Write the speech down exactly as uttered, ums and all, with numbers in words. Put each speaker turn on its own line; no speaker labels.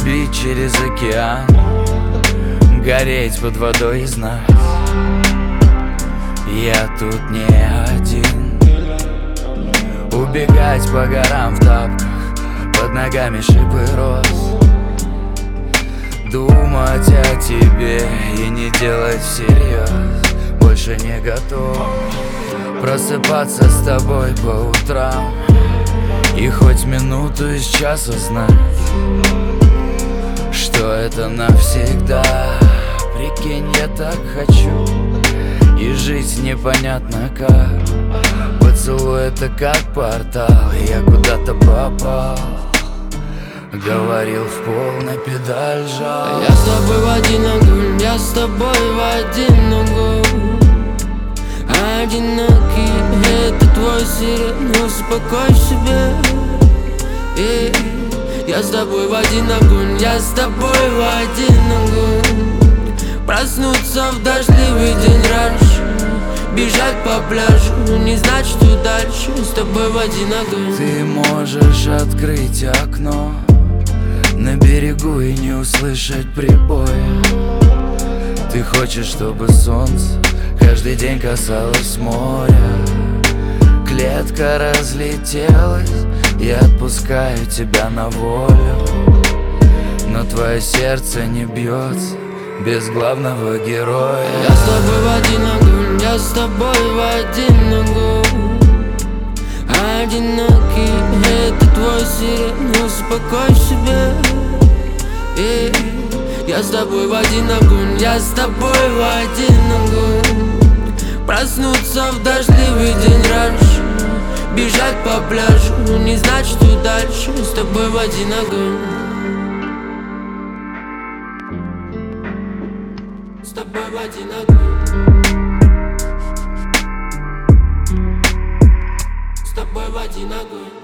бить через океан, гореть под водой и знать, я тут не один. Убегать по горам в тапках, под ногами шипы роз, думать о тебе и не делать всерьез. Больше не готов просыпаться с тобой по утрам и хоть минуту из часа знать, что это навсегда. Прикинь, я так хочу и жить непонятно как. Поцелуй — это как портал, и я куда-то попал. Говорил в пол, на педаль жал.
Я с тобой в один огонь, я с тобой в один огонь. Одинокий, это твой сирен, успокой себе. И я с тобой в один огонь, я с тобой в один огонь. Проснуться в дождливый день раньше, бежать по пляжу, не знать, что дальше. С тобой в один огонь.
Ты можешь открыть окно на берегу и не услышать прибоя. Ты хочешь, чтобы солнце каждый день касалось моря. Клетка разлетелась, я отпускаю тебя на волю, но твое сердце не бьется без главного героя.
Я с тобой в один огонь, я с тобой в один огонь. Одинокий, это твой сирен, успокой себе. И я с тобой в один огонь, я с тобой в один огонь. Проснуться в дождливый день раньше, бежать по пляжу, не знать, что дальше. С тобой в один огонь. С тобой в один огонь. С тобой в один огонь.